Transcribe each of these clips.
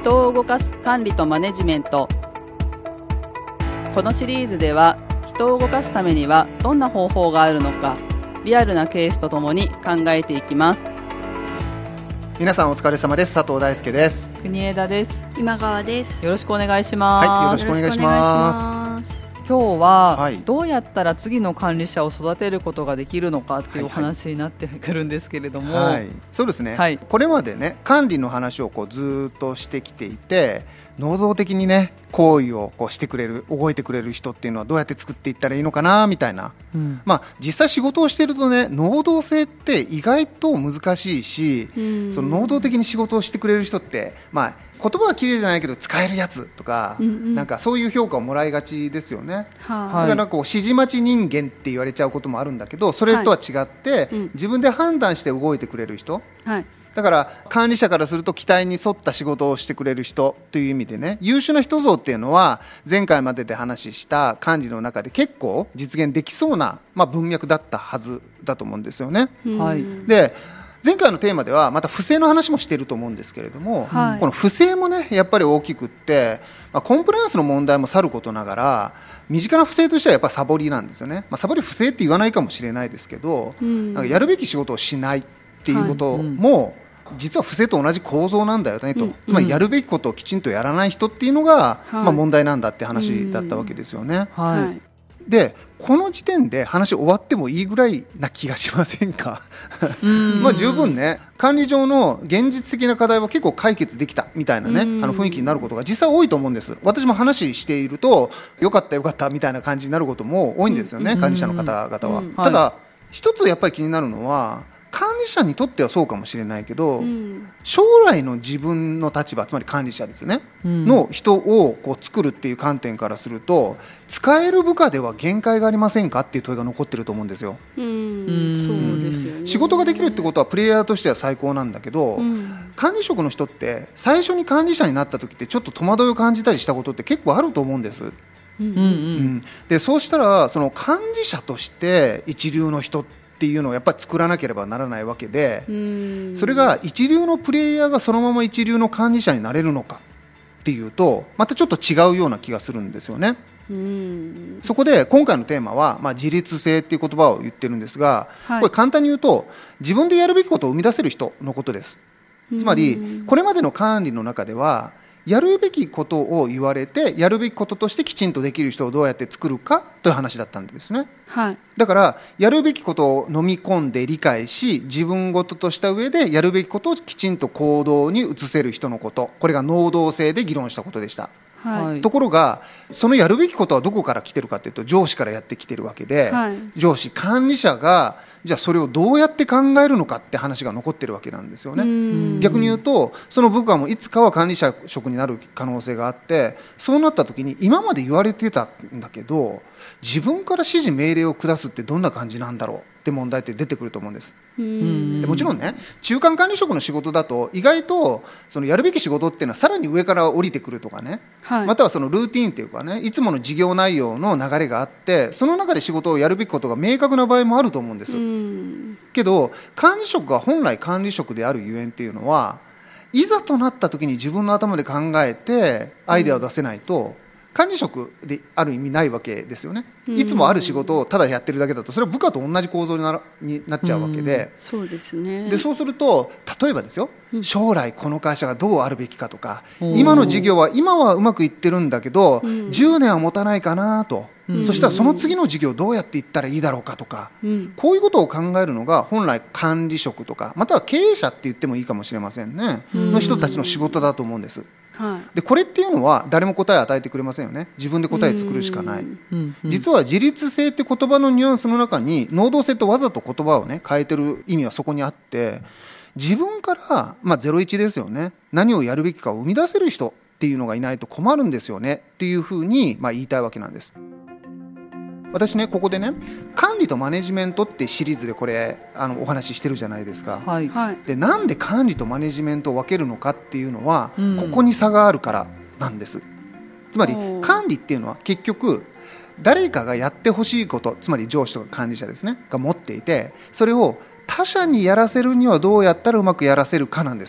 人を動かす管理とマネジメント。このシリーズでは人を動かすためにはどんな方法があるのか、リアルなケースとともに考えていきます。 皆さんお疲れ様です。佐藤大輔です。 国枝です。 今川です。 よろしくお願いします。 はい、よろしくお願いします。 今日は、 はい、 どうやったら次の管理者を育てることができるのかっていうお話になってくるんですけれども、 はい、そうですね、はい、これまでね管理の話をずっとしてきていて、能動的にね行為をしてくれる、動いてくれる人っていうのはどうやって作っていったらいいのかなみたいな、実際仕事をしているとね、能動性って意外と難しいし、その能動的に仕事をしてくれる人って、言葉は綺麗じゃないけど使えるやつとか、なんかそういう評価をもらいがちですよね。だから指示待ち人間って言われちゃうこともあるんだけど、それとは違って、自分で判断して動いてくれる人、だから管理者からすると期待に沿った仕事をしてくれる人という意味でね、優秀な人像っていうのは前回までで話した管理の中で結構実現できそうな、文脈だったはずだと思うんですよね。で、前回のテーマではまた不正の話もしていると思うんですけれども、この不正もねやっぱり大きくって、コンプライアンスの問題もさることながら、身近な不正としてはやっぱサボりなんですよね。サボり不正って言わないかもしれないですけど、なんかやるべき仕事をしないっていうことも、実は不正と同じ構造なんだよねと、つまりやるべきことをきちんとやらない人っていうのが、問題なんだって話だったわけですよね。で、この時点で話終わってもいいぐらいな気がしませんか？十分ね、管理上の現実的な課題は結構解決できたみたいなね、雰囲気になることが実際多いと思うんです。私も話しているとよかったよかったみたいな感じになることも多いんですよね、管理者の方々は。ただ一つやっぱり気になるのは、管理者にとってはそうかもしれないけど、将来の自分の立場、つまり管理者ですね、の人を作るっていう観点からすると、使える部下では限界がありませんかっていう問いが残ってると思うんですよ。 そうですよね。 仕事ができるってことはプレイヤーとしては最高なんだけど、管理職の人って最初に管理者になった時ってちょっと戸惑いを感じたりしたことって結構あると思うんです。で、そうしたらその管理者として一流の人っていうのをやっぱり作らなければならないわけで、それが一流のプレイヤーがそのまま一流の管理者になれるのかっていうと、またちょっと違うような気がするんですよね。そこで今回のテーマは、自律性っていう言葉を言ってるんですが、これ簡単に言うと自分でやるべきことを生み出せる人のことです。つまりこれまでの管理の中では、やるべきことを言われて、やるべきこととしてきちんとできる人をどうやって作るかという話だったんですね。だからやるべきことを飲み込んで理解し、自分ごととした上でやるべきことをきちんと行動に移せる人のこと、これが能動性で議論したことでした。ところがそのやるべきことはどこから来てるかというと、上司からやってきてるわけで、上司管理者がじゃあそれをどうやって考えるのかって話が残ってるわけなんですよね。逆に言うと、その部下もいつかは管理者職になる可能性があって、そうなった時に今まで言われてたんだけど、自分から指示命令を下すってどんな感じなんだろうって問題って出てくると思うんです。でもちろんね、中間管理職の仕事だと意外とそのやるべき仕事っていうのはさらに上から降りてくるとかね、またはそのルーティーンっていうかね、いつもの事業内容の流れがあって、その中で仕事をやるべきことが明確な場合もあると思うんです。けど管理職が本来管理職であるゆえんっていうのは、いざとなった時に自分の頭で考えてアイデアを出せないと、管理職である意味ないわけですよね。いつもある仕事をただやってるだけだと、それは部下と同じ構造になっちゃうわけで、 そうですね。 でそうすると、例えばですよ、将来この会社がどうあるべきかとか、今の事業は今はうまくいってるんだけど、10年は持たないかなと、そしたらその次の事業どうやっていったらいいだろうかとか、こういうことを考えるのが本来管理職とか、または経営者って言ってもいいかもしれませんね、の人たちの仕事だと思うんです。でこれっていうのは誰も答えを与えてくれませんよね。自分で答え作るしかない。実は自律性って言葉のニュアンスの中に、能動性とわざと言葉をね変えてる意味はそこにあって、自分から、01ですよね、何をやるべきかを生み出せる人っていうのがいないと困るんですよねっていうふうに、言いたいわけなんです。私ね、ここでね、管理とマネジメントってシリーズでこれお話ししてるじゃないですか。でなんで管理とマネジメントを分けるのかっていうのは、ここに差があるからなんです。つまり管理っていうのは結局誰かがやってほしいこと、つまり上司とか管理者ですねが持っていて、それを他者にやらせるにはどうやったらうまくやらせるかなんです。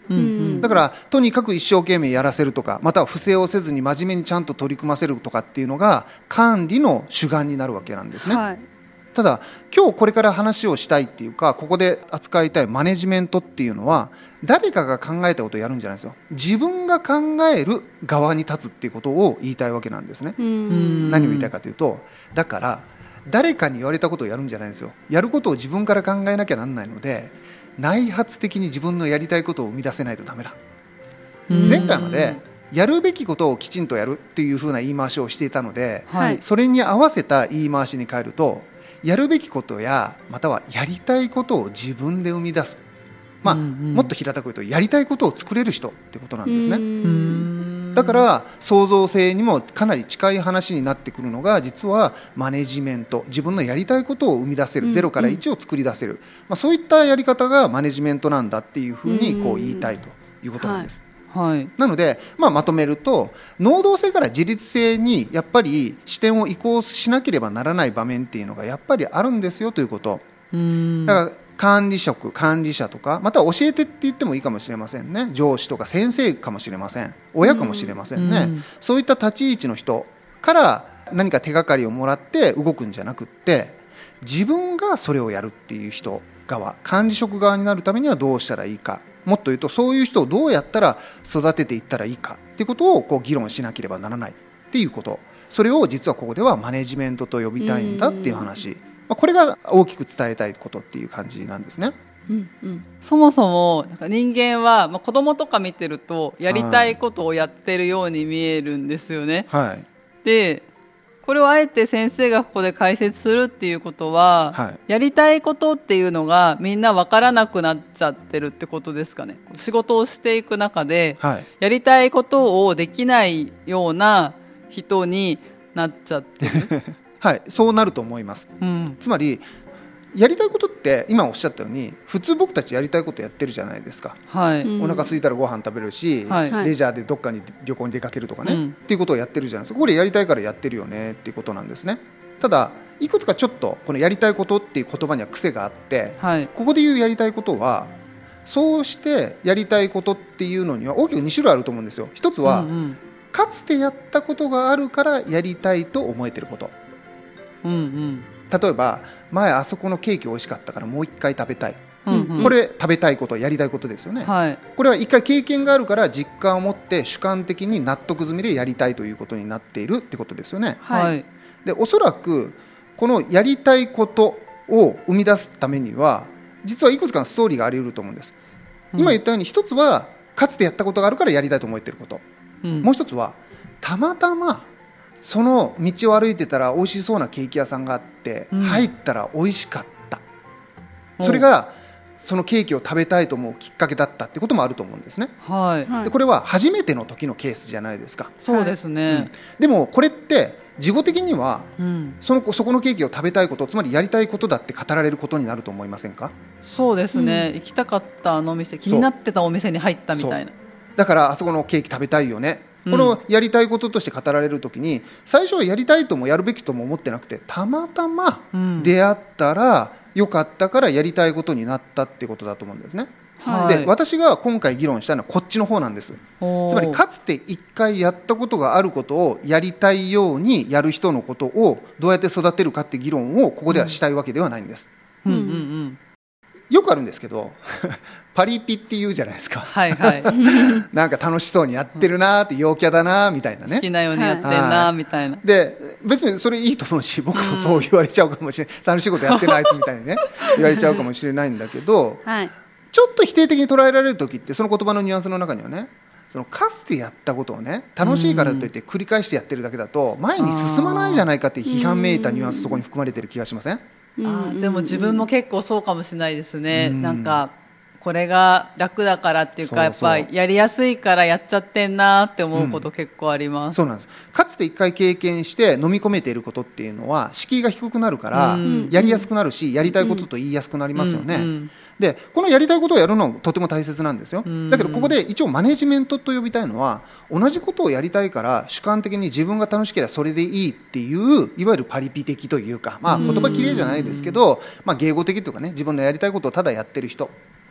だからとにかく一生懸命やらせるとか、または不正をせずに真面目にちゃんと取り組ませるとかっていうのが管理の主眼になるわけなんですね、はい、ただ今日これから話をしたいっていうか、ここで扱いたいマネジメントっていうのは誰かが考えたことをやるんじゃないですよ。自分が考える側に立つっていうことを言いたいわけなんですね。何を言いたいかというと、だから誰かに言われたことをやるんじゃないんですよ。やることを自分から考えなきゃなんないので、内発的に自分のやりたいことを生み出せないとダメだ。前回までやるべきことをきちんとやるっていう風な言い回しをしていたので、はい、それに合わせた言い回しに変えると、やるべきことやまたはやりたいことを自分で生み出す、もっと平たく言うとやりたいことを作れる人ってことなんですね。だから創造性にもかなり近い話になってくるのが、実はマネジメント、自分のやりたいことを生み出せる、0から1を作り出せる、そういったやり方がマネジメントなんだっていうふうにこう言いたいということなんです、はい、なので、まとめると、能動性から自律性にやっぱり視点を移行しなければならない場面っていうのがやっぱりあるんですよということ。だから管理職、管理者とか、または教えてって言ってもいいかもしれませんね。上司とか先生かもしれません、親かもしれませんね。そういった立ち位置の人から何か手がかりをもらって動くんじゃなくって、自分がそれをやるっていう人側、管理職側になるためにはどうしたらいいか、もっと言うとそういう人をどうやったら育てていったらいいかっていうことをこう議論しなければならないっていうこと、それを実はここではマネジメントと呼びたいんだっていう話、これが大きく伝えたいことっていう感じなんですね。 そもそもなんか人間は、子供とか見てるとやりたいことをやってるように見えるんですよね、はい、でこれをあえて先生がここで解説するっていうことは、はい、やりたいことっていうのがみんな分からなくなっちゃってるってことですかね。仕事をしていく中で、はい、やりたいことをできないような人になっちゃってるはい、そうなると思います、つまりやりたいことって今おっしゃったように普通僕たちやりたいことやってるじゃないですか、はい、お腹空いたらご飯食べるし、はい、レジャーでどっかに旅行に出かけるとかね、っていうことをやってるじゃないですか。これやりたいからやってるよねっていうことなんですね。ただいくつかちょっとこのやりたいことっていう言葉には癖があって、はい、ここで言うやりたいことはそうしてやりたいことっていうのには大きく2種類あると思うんですよ。一つは、かつてやったことがあるからやりたいと思えてること、例えば前あそこのケーキ美味しかったからもう一回食べたい、これ食べたいこと、やりたいことですよね、はい、これは一回経験があるから実感を持って主観的に納得済みでやりたいということになっているってことですよね、はい、でおそらくこのやりたいことを生み出すためには実はいくつかのストーリーがあり得ると思うんです、今言ったように一つはかつてやったことがあるからやりたいと思っていること、もう一つはたまたまその道を歩いてたら美味しそうなケーキ屋さんがあって、入ったら美味しかった、それがそのケーキを食べたいと思うきっかけだったってこともあると思うんですね、はい、でこれは初めての時のケースじゃないですか。 そうですね、 でもこれって事後的には、そこのケーキを食べたいこと、つまりやりたいことだって語られることになると思いませんか。 そうですね、行きたかったあの店、気になってたお店に入ったみたいな。 だからあそこのケーキ食べたいよね、このやりたいこととして語られるときに、最初はやりたいともやるべきとも思ってなくて、たまたま出会ったらよかったからやりたいことになったってことだと思うんですね、はい、で私が今回議論したのはこっちの方なんです。つまりかつて一回やったことがあることをやりたいようにやる人のことをどうやって育てるかって議論をここではしたいわけではないんです、よくあるんですけどパリピって言うじゃないですか、はいはい、なんか楽しそうにやってるなって、陽キャだなみたいなね、 好きなようにやってんなみたいな、 で別にそれいいと思うし、僕もそう言われちゃうかもしれない、楽しいことやってるあいつみたいにね言われちゃうかもしれないんだけど、はい、ちょっと否定的に捉えられる時って、その言葉のニュアンスの中にはね、そのかつてやったことをね楽しいからといって繰り返してやってるだけだと前に進まないんじゃないかって批判めいたニュアンス、そこに含まれてる気がしません？ でも自分も結構そうかもしれないですね、なんかこれが楽だからっていうか、やっぱやりやすいからやっちゃってんなって思うこと結構あります、 そうなんです。かつて一回経験して飲み込めていることっていうのは敷居が低くなるからやりやすくなるし、やりたいことと言いやすくなりますよね、でこのやりたいことをやるのとても大切なんですよ、だけどここで一応マネジメントと呼びたいのは、同じことをやりたいから主観的に自分が楽しければそれでいいっていう、いわゆるパリピ的というか、言葉きれいじゃないですけど、迎合的というかね、自分のやりたいことをただやってる人、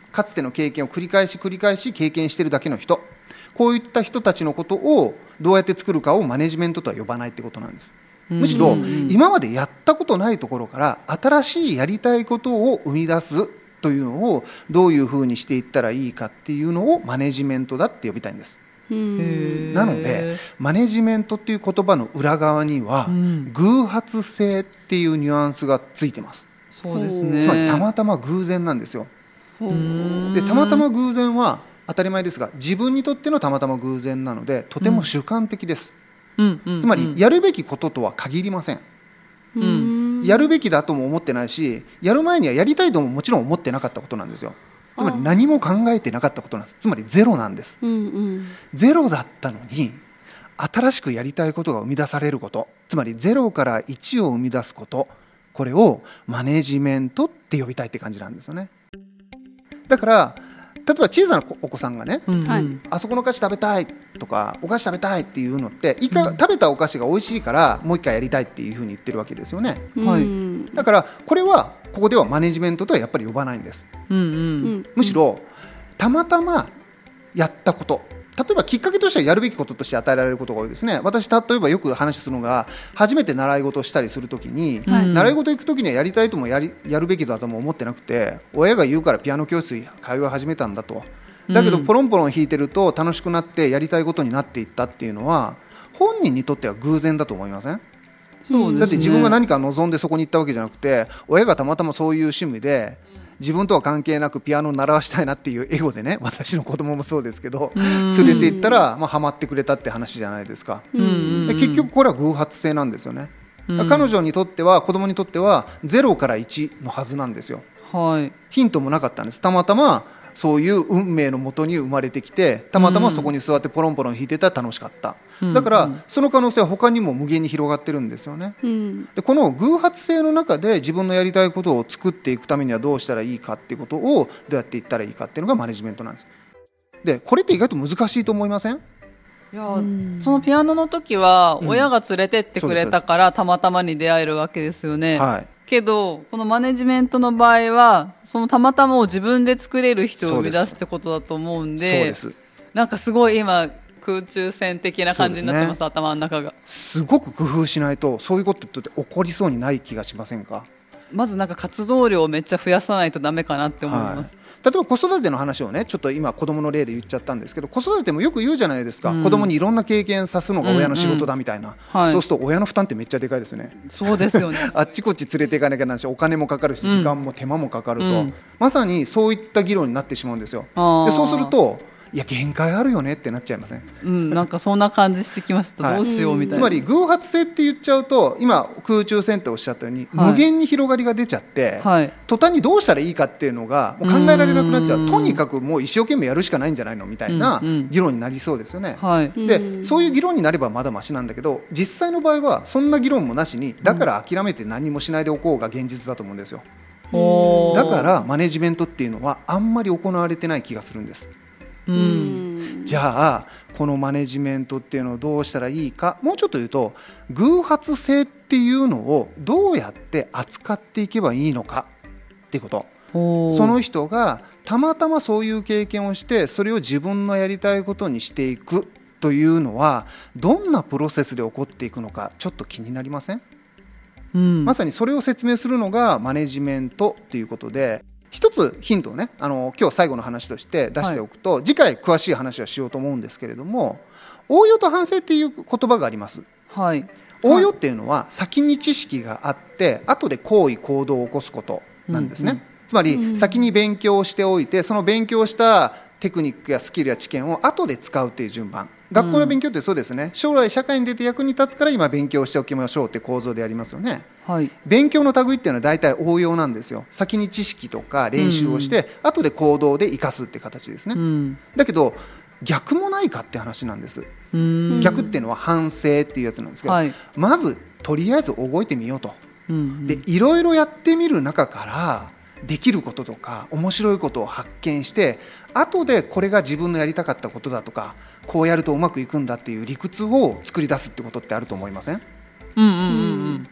かつての経験を繰り返し経験しているだけの人、こういった人たちのことをどうやって作るかをマネジメントとは呼ばないってことなんです。むしろ今までやったことないところから新しいやりたいことを生み出すというのをどういうふうにしていったらいいかっていうのをマネジメントだって呼びたいんです。なのでマネジメントっていう言葉の裏側には偶発性っていうニュアンスがついてます。 そうですね。 つまりたまたま偶然なんですよ。でたまたま偶然は当たり前ですが自分にとってのたまたま偶然なのでとても主観的です。つまりやるべきこととは限りません。やるべきだとも思ってないし、やる前にはやりたいとももちろん思ってなかったことなんですよ。つまり何も考えてなかったことなんです。つまりゼロなんです。ゼロだったのに新しくやりたいことが生み出されること、つまりゼロから1を生み出すこと、これをマネジメントって呼びたいって感じなんですよね。だから例えば小さなお子さんがね、あそこのお菓子食べたいとかお菓子食べたいっていうのって食べたお菓子が美味しいからもう一回やりたいっていうふうに言ってるわけですよね。だからこれはここではマネジメントとはやっぱり呼ばないんです。むしろたまたまやったこと、例えばきっかけとしてはやるべきこととして与えられることが多いですね。私例えばよく話するのが、初めて習い事をしたりするときに、習い事行くときにはやりたいともやるべきだとも思ってなくて、親が言うからピアノ教室に通い始めたんだと。だけどポロンポロン弾いてると楽しくなってやりたいことになっていったっていうのは本人にとっては偶然だと思いません？そうですね。だって自分が何か望んでそこに行ったわけじゃなくて、親がたまたまそういう趣味で自分とは関係なくピアノを習わしたいなっていうエゴでね、私の子供もそうですけど連れて行ったらハマってくれたって話じゃないですか。結局これは偶発性なんですよね。彼女にとっては、子供にとっては0から1のはずなんですよ。ヒントもなかったんです。たまたまそういう運命のもとに生まれてきて、たまたまそこに座ってポロンポロン弾いてたら楽しかった。だからその可能性は他にも無限に広がってるんですよね。でこの偶発性の中で自分のやりたいことを作っていくためにはどうしたらいいかっていうことをどうやっていったらいいかっていうのがマネジメントなんです。でこれって意外と難しいと思いません？ いや、そのピアノの時は親が連れてってくれたからたまたまに出会えるわけですよね。けどこのマネジメントの場合はそのたまたまを自分で作れる人を生み出すってことだと思うんで、なんかすごい今空中戦的な感じになってます、頭の中が。すごく工夫しないとそういうことって起こりそうにない気がしませんか？ まずなんか活動量をめっちゃ増やさないとダメかなって思います。 例えば子育ての話をね、ちょっと今子供の例で言っちゃったんですけど、子育てもよく言うじゃないですか。子供にいろんな経験さすのが親の仕事だみたいな。そうすると親の負担ってめっちゃでかいですよね。 そうですよね。 あっちこっち連れていかなきゃならないし、お金もかかるし、時間も手間もかかると、まさにそういった議論になってしまうんですよ。でそうするといや限界あるよねってなっちゃいません？ なんかそんな感じしてきました、どうしようみたいな。 つまり偶発性って言っちゃうと、今空中戦っておっしゃったように、無限に広がりが出ちゃって、途端にどうしたらいいかっていうのがもう考えられなくなっちゃう。とにかくもう一生懸命やるしかないんじゃないのみたいな議論になりそうですよね。でそういう議論になればまだマシなんだけど、実際の場合はそんな議論もなしに、だから諦めて何もしないでおこうが現実だと思うんですよ。だからマネジメントっていうのはあんまり行われてない気がするんです。じゃあこのマネジメントっていうのをどうしたらいいか、もうちょっと言うと偶発性っていうのをどうやって扱っていけばいいのかっていうこと。その人がたまたまそういう経験をしてそれを自分のやりたいことにしていくというのはどんなプロセスで起こっていくのかちょっと気になりません？まさにそれを説明するのがマネジメントということで、一つヒントをね、今日最後の話として出しておくと、次回詳しい話はしようと思うんですけれども、応用と反省っていう言葉があります。応用っていうのは先に知識があって後で行為行動を起こすことなんですね。つまり先に勉強しておいて、その勉強したテクニックやスキルや知見を後で使うっていう順番。学校の勉強ってそうですね。将来社会に出て役に立つから今勉強しておきましょうって構造でやりますよね。勉強の類っていうのは大体応用なんですよ。先に知識とか練習をして、後で行動で生かすって形ですね。だけど逆もないかって話なんです。逆っていうのは反省っていうやつなんですけど、まずとりあえず覚えてみようと。でいろいろやってみる中からできることとか面白いことを発見して、後でこれが自分のやりたかったことだとか、こうやるとうまくいくんだっていう理屈を作り出すってことってあると思いません？自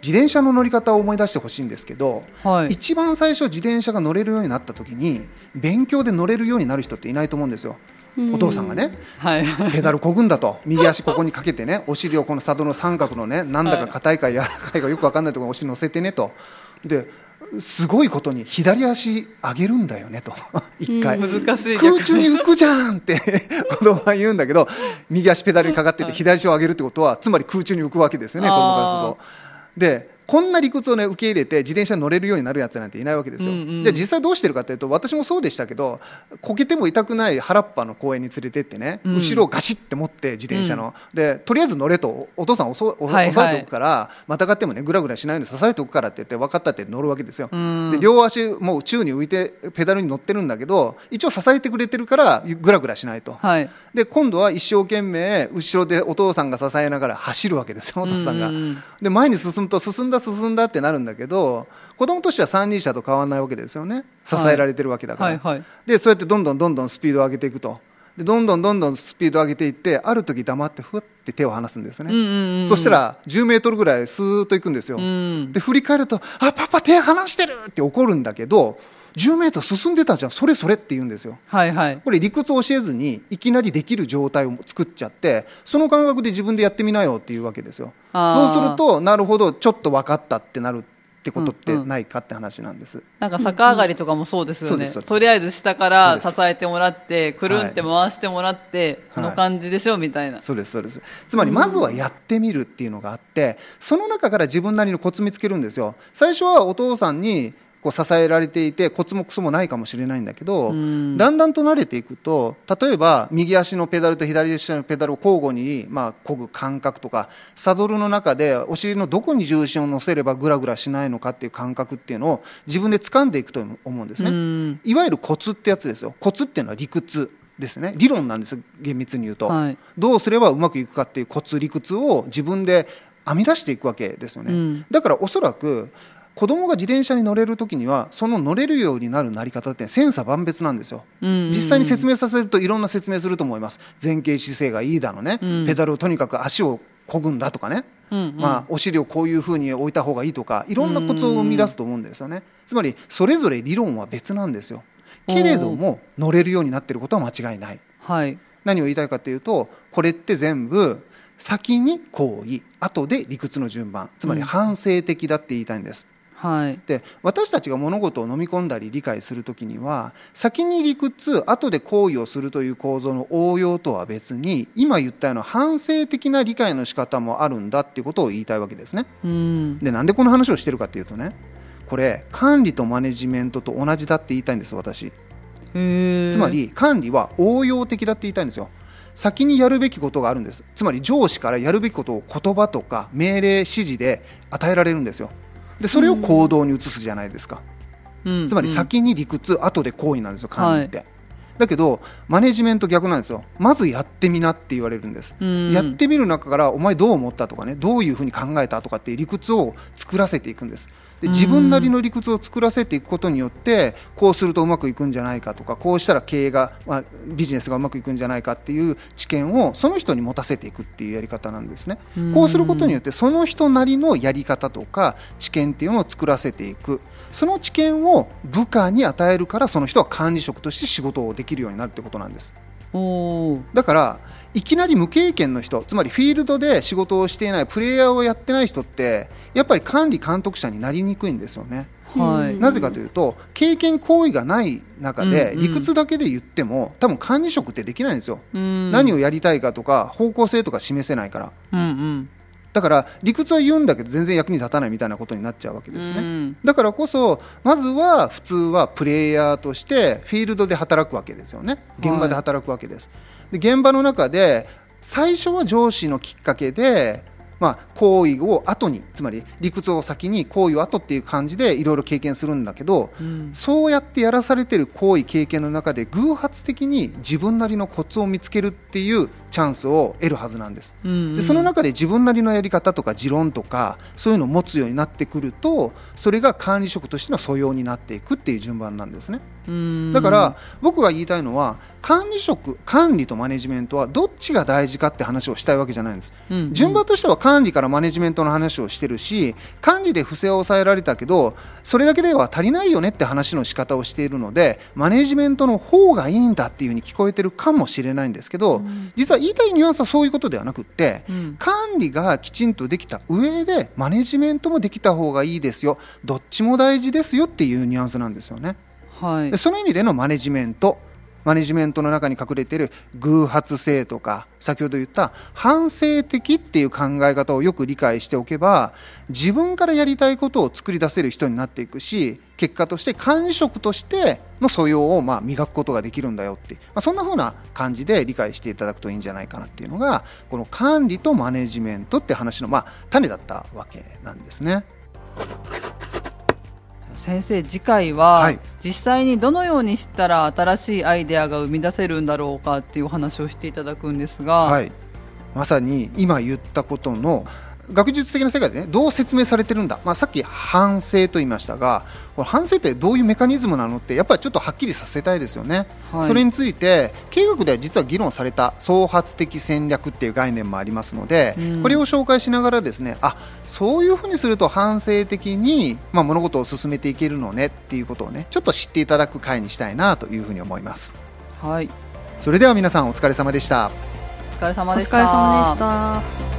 自転車の乗り方を思い出してほしいんですけど、 はい、 一番最初自転車が乗れるようになった時に勉強で乗れるようになる人っていないと思うんですよ。お父さんがね、はい、ペダルこぐんだと、右足ここにかけてね、お尻をこのサドルの三角のね、なんだか硬いか柔らかいかよく分かんないところにお尻乗せてねと、ですごいことに左足上げるんだよねと一回難しい、 空中に浮くじゃんって子供は言うんだけど、右足ペダルにかかってて左足を上げるってことはつまり空中に浮くわけですよね、子供からすると。でこんな理屈を、ね、受け入れて自転車に乗れるようになるやつなんていないわけですよ、じゃあ実際どうしてるかというと、私もそうでしたけど、こけても痛くない原っぱの公園に連れてってね、後ろをガシッて持って自転車の、でとりあえず乗れと、お父さん押さえておくから、またがってもねグラグラしないように支えておくからって言って、分かったって乗るわけですよ。で両足もう宙に浮いてペダルに乗ってるんだけど、一応支えてくれてるからグラグラしないと、はい、で今度は一生懸命後ろでお父さんが支えながら走るわけですよ、お父さんが。で前に進むと進んだってなるんだけど、子供としては三輪車と変わらないわけですよね、支えられてるわけだから、はいはいはい、でそうやってどんどんスピードを上げていくと、でどんどんスピードを上げていって、ある時黙ってふって手を離すんですよね、そしたら10メートルぐらいスーッと行くんですよ、で振り返ると、あパパ手離してるって怒るんだけど、10メートル進んでたじゃん、それって言うんですよ、はいはい、これ理屈を教えずにいきなりできる状態を作っちゃって、その感覚で自分でやってみなよっていうわけですよ。そうするとなるほど、ちょっと分かったってなるってことってないかって話なんです、 なんか逆上がりとかもそうですよね、とりあえず下から支えてもらってくるんって回してもらって、この感じでしょみたいな、 そうですつまりまずはやってみるっていうのがあって、その中から自分なりのコツ見つけるんですよ。最初はお父さんにこう支えられていてコツもクソもないかもしれないんだけど、だんだんと慣れていくと、例えば右足のペダルと左足のペダルを交互に漕ぐ感覚とか、サドルの中でお尻のどこに重心を乗せればグラグラしないのかっていう感覚っていうのを自分で掴んでいくと思うんですね。いわゆるコツってやつですよ。コツっていうのは理屈ですね、理論なんです、厳密に言うと、はい、どうすればうまくいくかっていうコツ理屈を自分で編み出していくわけですよね、だからおそらく子供が自転車に乗れるときには、その乗れるようになるなり方って千差万別なんですよ、実際に説明させるといろんな説明すると思います。前傾姿勢がいいだのね、ペダルをとにかく足を漕ぐんだとかね、お尻をこういうふうに置いた方がいいとか、いろんなコツを生み出すと思うんですよね。つまりそれぞれ理論は別なんですよ。けれども乗れるようになっていることは間違いない、はい、何を言いたいかというと、これって全部先に行為、後で理屈の順番、つまり反省的だって言いたいんです、はい、で私たちが物事を飲み込んだり理解するときには、先に理屈後で行為をするという構造の応用とは別に、今言ったような反省的な理解の仕方もあるんだっていうことを言いたいわけですね。でなんでこの話をしてるかっていうとね、これ管理とマネジメントと同じだって言いたいんです、私。つまり管理は応用的だって言いたいんですよ。先にやるべきことがあるんです。つまり上司からやるべきことを言葉とか命令指示で与えられるんですよ。でそれを行動に移すじゃないですか、つまり先に理屈後で行為なんですよ、管理って、はい、だけどマネジメント逆なんですよ。まずやってみなって言われるんです。やってみる中からお前どう思ったとかね、どういうふうに考えたとかっていう理屈を作らせていくんです。で自分なりの理屈を作らせていくことによって、こうするとうまくいくんじゃないかとか、こうしたら経営が、ビジネスがうまくいくんじゃないかっていう知見をその人に持たせていくっていうやり方なんですね。こうすることによってその人なりのやり方とか知見っていうのを作らせていく。その知見を部下に与えるから、その人は管理職として仕事をできるようになるってことなんです。だからいきなり無経験の人、つまりフィールドで仕事をしていない、プレイヤーをやってない人ってやっぱり管理監督者になりにくいんですよね、はい、なぜかというと経験行為がない中で理屈だけで言っても多分管理職ってできないんですよ。何をやりたいかとか方向性とか示せないから、だから理屈は言うんだけど全然役に立たないみたいなことになっちゃうわけですね。だからこそまずは普通はプレイヤーとしてフィールドで働くわけですよね。現場で働くわけです。で現場の中で最初は上司のきっかけで、行為を後に、つまり理屈を先に行為を後っていう感じでいろいろ経験するんだけど、そうやってやらされてる行為経験の中で偶発的に自分なりのコツを見つけるっていうチャンスを得るはずなんです、でその中で自分なりのやり方とか持論とかそういうのを持つようになってくると、それが管理職としての素養になっていくっていう順番なんですね。だから僕が言いたいのは、管理とマネジメントはどっちが大事かって話をしたいわけじゃないんです、順番としては管理からマネジメントの話をしてるし、管理で不正を抑えられたけどそれだけでは足りないよねって話の仕方をしているので、マネジメントの方がいいんだっていうふうに聞こえてるかもしれないんですけど、実は言いたいニュアンスはそういうことではなくって、管理がきちんとできた上でマネジメントもできた方がいいですよ、どっちも大事ですよっていうニュアンスなんですよね。でその意味でのマネジメントの中に隠れている偶発性とか、先ほど言った反省的っていう考え方をよく理解しておけば、自分からやりたいことを作り出せる人になっていくし、結果として管理職としての素養を磨くことができるんだよって、そんな風な感じで理解していただくといいんじゃないかなっていうのが、この管理とマネジメントって話の種だったわけなんですね。 先生、次回は実際にどのようにしたら新しいアイデアが生み出せるんだろうかっていうお話をしていただくんですが、 まさに今言ったことの学術的な世界でどう説明されてるんだ、さっき反省と言いましたが、これ反省ってどういうメカニズムなのってやっぱりちょっとはっきりさせたいですよね。それについて経営学では実は議論された創発的戦略っていう概念もありますので、これを紹介しながらですね、そういうふうにすると反省的に物事を進めていけるのねっていうことをね、ちょっと知っていただく回にしたいなというふうに思います。 はい、 それでは皆さんお疲れ様でした。 お疲れ様でした。 お疲れ様でした。